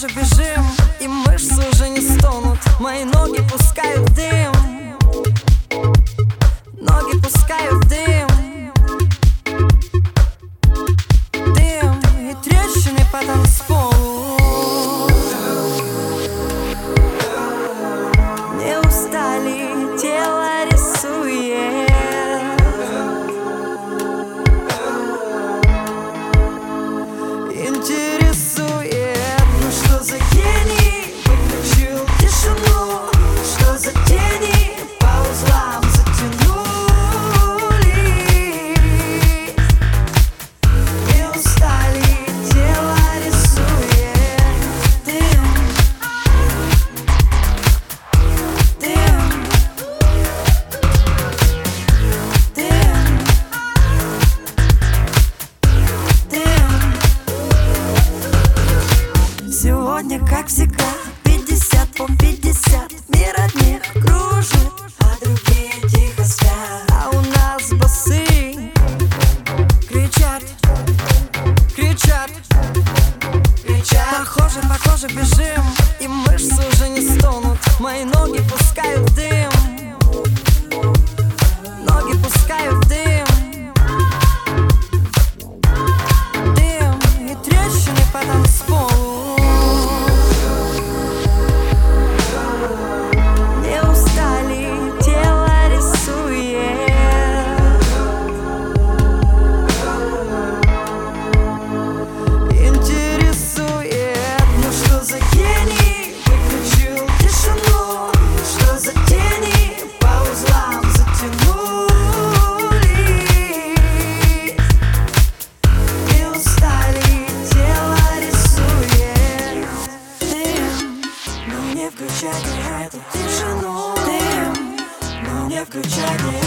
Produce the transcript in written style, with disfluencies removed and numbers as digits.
коже бежим, и мышцы уже не стонут. Мои ноги пускают дым, ноги пускают дым, дым и трещины по танцполу. Не устали, тело рисует. Интересует, ну что за гений выключил тишину? Что за тени по узлам затянули? Не устали, тело рисует. Дым, дым, дым, дым. Сегодня, как всегда, 50 по 50. Мир от них кружит, а другие тихо спят. А у нас басы кричат, кричат, кричат. По коже бежим, и мышцы уже не стонут. Мои ноги пускают дым, ноги пускают дым, дым и трещины по танцполу. Не устали, тело рисует. Интересует, ну что за гений выключил тишину? Что за тени по узлам затянули? Не устали, тело рисует. Дым, ну не включайте эту тишину. Дым, ну не включайте